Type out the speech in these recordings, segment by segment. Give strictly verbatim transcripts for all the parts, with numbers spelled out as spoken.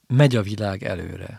megy a világ előre.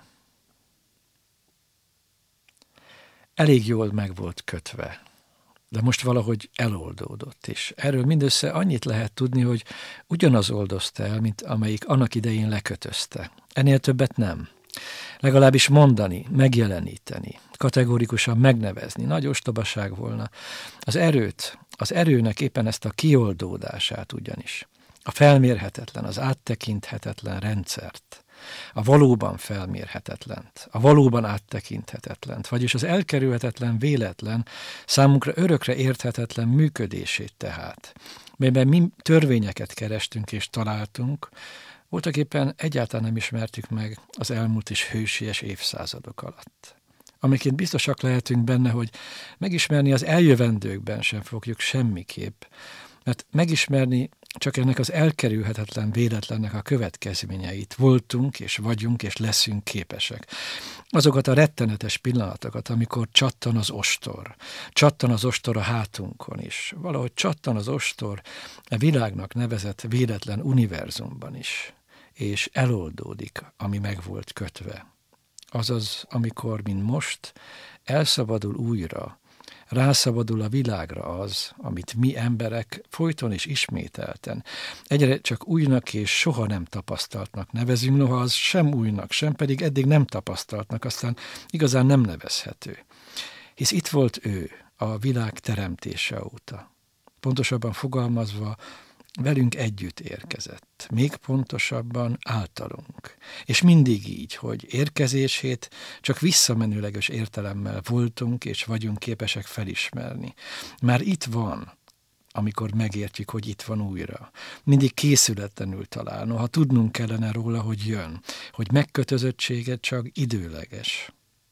Elég jól meg volt kötve, de most valahogy eloldódott, és erről mindössze annyit lehet tudni, hogy ugyanaz oldozta el, mint amelyik annak idején lekötözte. Ennél többet nem. Legalábbis mondani, megjeleníteni, kategorikusan megnevezni, nagy ostobaság volna. Az erőt, az erőnek éppen ezt a kioldódását ugyanis. A felmérhetetlen, az áttekinthetetlen rendszert, a valóban felmérhetetlent, a valóban áttekinthetetlent, vagyis az elkerülhetetlen véletlen, számunkra örökre érthetetlen működését tehát, melyben mi törvényeket kerestünk és találtunk, voltak éppen egyáltalán nem ismertük meg az elmúlt és hősies évszázadok alatt. Amiket biztosak lehetünk benne, hogy megismerni az eljövendőkben sem fogjuk semmiképp, mert megismerni csak ennek az elkerülhetetlen véletlennek a következményeit voltunk és vagyunk és leszünk képesek. Azokat a rettenetes pillanatokat, amikor csattan az ostor, csattan az ostor a hátunkon is, valahogy csattan az ostor a világnak nevezett véletlen univerzumban is, és eloldódik, ami meg volt kötve. Azaz, amikor, mint most, elszabadul újra, rászabadul a világra az, amit mi emberek folyton és ismételten egyre csak újnak és soha nem tapasztaltnak nevezünk, noha az sem újnak, sem pedig eddig nem tapasztaltnak, aztán igazán nem nevezhető. Hisz itt volt ő, a világ teremtése óta. Pontosabban fogalmazva, velünk együtt érkezett, még pontosabban általunk. És mindig így, hogy érkezését csak visszamenőleges értelemmel voltunk és vagyunk képesek felismerni. Már itt van, amikor megértjük, hogy itt van újra. Mindig készületlenül talál, noha tudnunk kellene róla, hogy jön, hogy megkötözöttsége csak időleges.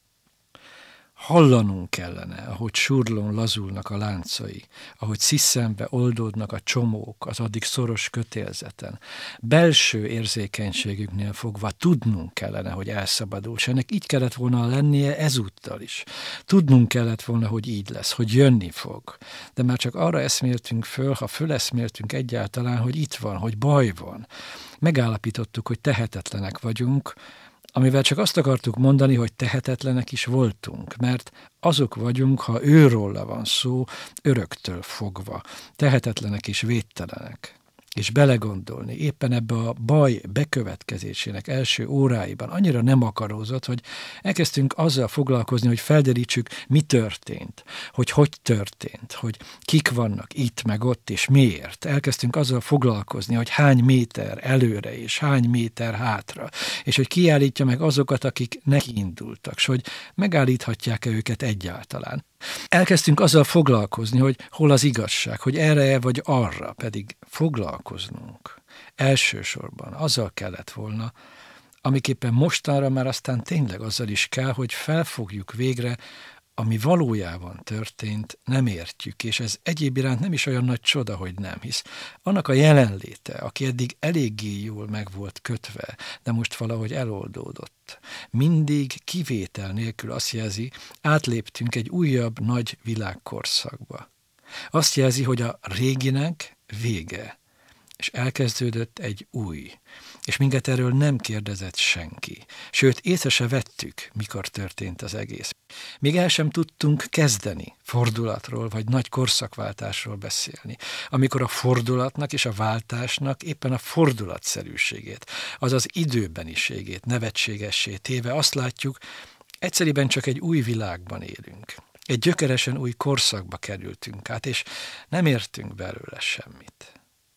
Hallanunk kellene, ahogy surlón lazulnak a láncai, ahogy sziszenve oldódnak a csomók az addig szoros kötélzeten. Belső érzékenységünknél fogva tudnunk kellene, hogy elszabadul, és ennek így kellett volna lennie ezúttal is. Tudnunk kellett volna, hogy így lesz, hogy jönni fog. De már csak arra eszméltünk föl, ha föleszméltünk egyáltalán, hogy itt van, hogy baj van. Megállapítottuk, hogy tehetetlenek vagyunk, amivel csak azt akartuk mondani, hogy tehetetlenek is voltunk, mert azok vagyunk, ha őróla van szó, öröktől fogva, tehetetlenek és védtelenek. És belegondolni, éppen ebbe a baj bekövetkezésének első óráiban annyira nem akarózott, hogy elkezdtünk azzal foglalkozni, hogy felderítsük, mi történt, hogy hogy történt, hogy kik vannak itt, meg ott, és miért. Elkezdtünk azzal foglalkozni, hogy hány méter előre, és hány méter hátra, és hogy kiállítja meg azokat, akik nekiindultak, s hogy megállíthatják-e őket egyáltalán. Elkezdtünk azzal foglalkozni, hogy hol az igazság, hogy erre vagy arra, pedig foglalkoznunk. Elsősorban azzal kellett volna, amiképpen mostanra már aztán tényleg azzal is kell, hogy felfogjuk végre, ami valójában történt, nem értjük, és ez egyéb iránt nem is olyan nagy csoda, hogy nem, hisz annak a jelenléte, aki eddig eléggé jól meg volt kötve, de most valahogy eloldódott. Mindig kivétel nélkül azt jelzi, átléptünk egy újabb nagy világkorszakba. Azt jelzi, hogy a réginek vége, és elkezdődött egy új, és minket erről nem kérdezett senki. Sőt, észre se vettük, mikor történt az egész. Még el sem tudtunk kezdeni fordulatról vagy nagy korszakváltásról beszélni, amikor a fordulatnak és a váltásnak éppen a fordulatszerűségét, azaz időbeniségét nevetségessé téve azt látjuk, egyszerűen csak egy új világban élünk. Egy gyökeresen új korszakba kerültünk át, és nem értünk belőle semmit.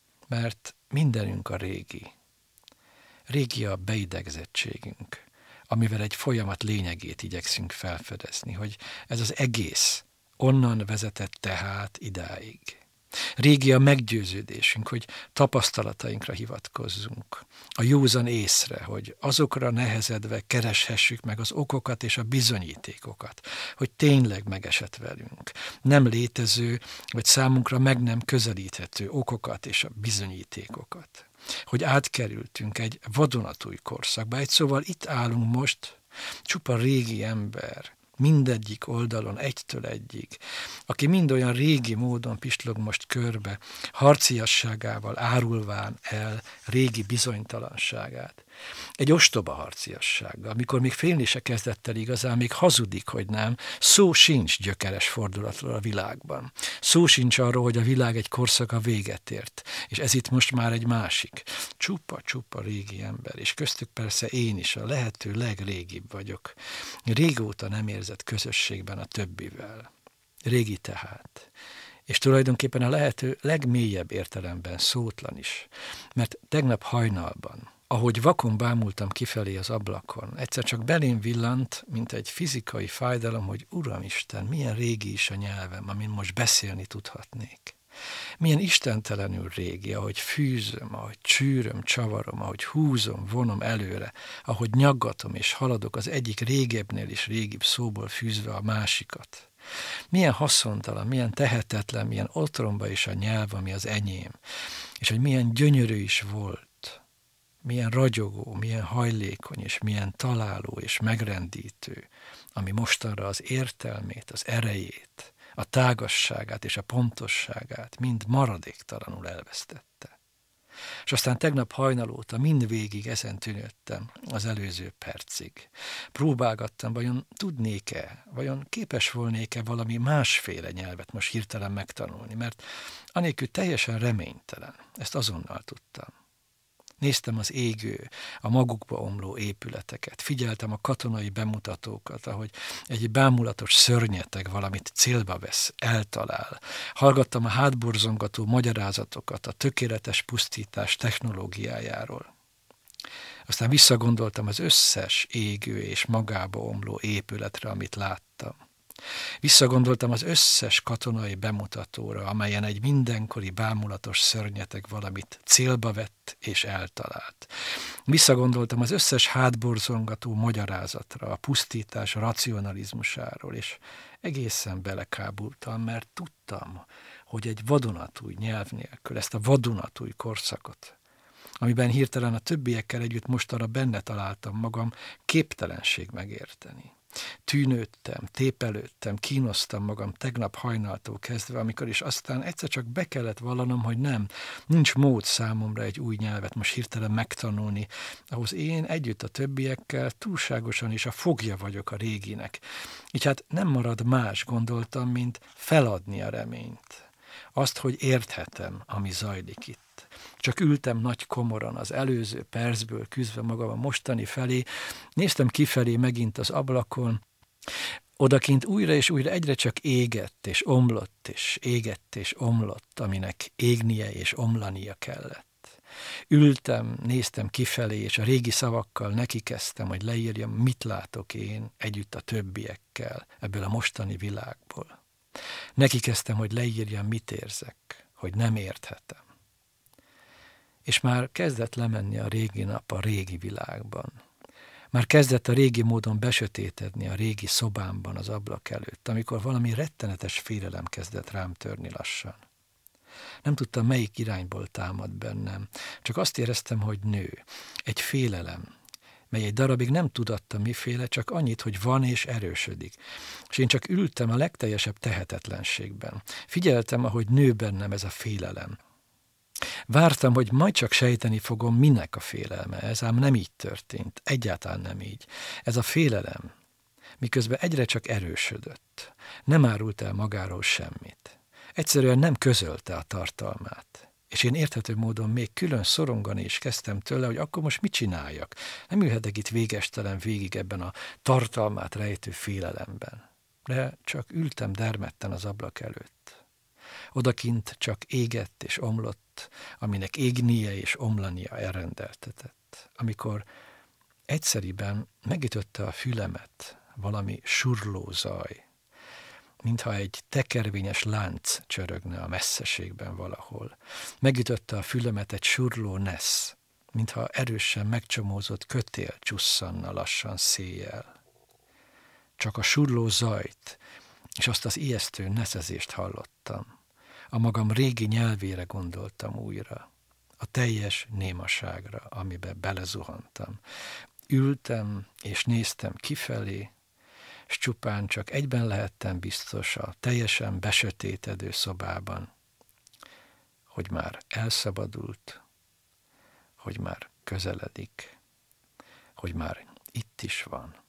Mert mindenünk a régi. Régi a beidegzettségünk, amivel egy folyamat lényegét igyekszünk felfedezni, hogy ez az egész onnan vezetett tehát idáig. Régi a meggyőződésünk, hogy tapasztalatainkra hivatkozzunk, a józan észre, hogy azokra nehezedve kereshessük meg az okokat és a bizonyítékokat, hogy tényleg megesett velünk. Nem létező, vagy számunkra meg nem közelíthető okokat és a bizonyítékokat. Hogy átkerültünk egy vadonatúj korszakba. Egy szóval itt állunk most, csupa régi ember, mindegyik oldalon, egytől egyig, aki mind olyan régi módon pislog most körbe, harciasságával árulván el régi bizonytalanságát. Egy ostoba harciassággal, amikor még félni se kezdett el igazán, még hazudik, hogy nem, szó sincs gyökeres fordulatról a világban. Szó sincs arról, hogy a világ egy korszaka véget ért, és ez itt most már egy másik. Csupa-csupa régi ember, és köztük persze én is a lehető legrégibb vagyok. Régóta nem érzett közösségben a többivel. Régi tehát. És tulajdonképpen a lehető legmélyebb értelemben szótlan is. Mert tegnap hajnalban, ahogy vakon bámultam kifelé az ablakon, egyszer csak belém villant, mint egy fizikai fájdalom, hogy Uramisten, milyen régi is a nyelvem, amin most beszélni tudhatnék. Milyen istentelenül régi, ahogy fűzöm, ahogy csűröm, csavarom, ahogy húzom, vonom előre, ahogy nyaggatom és haladok az egyik régebbnél is régibb szóból fűzve a másikat. Milyen haszontalan, milyen tehetetlen, milyen otromba is a nyelv, ami az enyém, és hogy milyen gyönyörű is volt, milyen ragyogó, milyen hajlékony, és milyen találó és megrendítő, ami mostanra az értelmét, az erejét, a tágasságát és a pontosságát mind maradéktalanul elvesztette. És aztán tegnap hajnal óta mindvégig ezen tűnődtem az előző percig. Próbálgattam, vajon tudnék-e, vajon képes volnék-e valami másféle nyelvet most hirtelen megtanulni, mert anélkül teljesen reménytelen, ezt azonnal tudtam. Néztem az égő, a magukba omló épületeket, figyeltem a katonai bemutatókat, ahogy egy bámulatos szörnyeteg valamit célba vesz, eltalál. Hallgattam a hátborzongató magyarázatokat a tökéletes pusztítás technológiájáról. Aztán visszagondoltam az összes égő és magába omló épületre, amit láttam. Visszagondoltam az összes katonai bemutatóra, amelyen egy mindenkori bámulatos szörnyeteg valamit célba vett és eltalált. Visszagondoltam az összes hátborzongató magyarázatra, a pusztítás racionalizmusáról, és egészen belekábultam, mert tudtam, hogy egy vadonatúj nyelv nélkül, ezt a vadonatúj korszakot, amiben hirtelen a többiekkel együtt mostanra benne találtam magam, képtelenség megérteni. Tűnődtem, tépelődtem, kínoztam magam tegnap hajnaltól kezdve, amikor is aztán egyszer csak be kellett vallanom, hogy nem, nincs mód számomra egy új nyelvet most hirtelen megtanulni, ahhoz én együtt a többiekkel túlságosan is a fogja vagyok a réginek. Így hát nem marad más, gondoltam, mint feladni a reményt. Azt, hogy érthetem, ami zajlik itt. Csak ültem nagy komoran az előző percből küzdve magam a mostani felé, néztem kifelé megint az ablakon, odakint újra és újra egyre csak égett és omlott és égett és omlott, aminek égnie és omlania kellett. Ültem, néztem kifelé, és a régi szavakkal nekikezdtem, hogy leírjam, mit látok én együtt a többiekkel ebből a mostani világból. Nekikezdtem, hogy leírjam, mit érzek, hogy nem érthetem. És már kezdett lemenni a régi nap a régi világban. Már kezdett a régi módon besötétedni a régi szobámban az ablak előtt, amikor valami rettenetes félelem kezdett rám törni lassan. Nem tudtam, melyik irányból támad bennem, csak azt éreztem, hogy nő. Egy félelem, mely egy darabig nem tudatta miféle, csak annyit, hogy van és erősödik. És én csak ültem a legteljesebb tehetetlenségben. Figyeltem, ahogy nő bennem ez a félelem. Vártam, hogy majd csak sejteni fogom, minek a félelme ez, ám nem így történt, egyáltalán nem így. Ez a félelem, miközben egyre csak erősödött, nem árult el magáról semmit. Egyszerűen nem közölte a tartalmát. És én érthető módon még külön szorongani is kezdtem tőle, hogy akkor most mit csináljak. Nem ülhetek itt végestelen végig ebben a tartalmát rejtő félelemben. De csak ültem dermedten az ablak előtt. Odakint csak égett és omlott, aminek égnie és omlania elrendeltetett. Amikor egyszeriben megütötte a fülemet valami surló zaj, mintha egy tekervényes lánc csörögne a messzeségben valahol. Megütötte a fülemet egy surló nesz, mintha erősen megcsomózott kötél csusszanna lassan széjjel. Csak a surló zajt és azt az ijesztő neszezést hallottam. A magam régi nyelvére gondoltam újra, a teljes némaságra, amibe belezuhantam. Ültem és néztem kifelé, s csupán csak egyben lehettem biztos a teljesen besötétedő szobában, hogy már elszabadult, hogy már közeledik hogy már itt is van.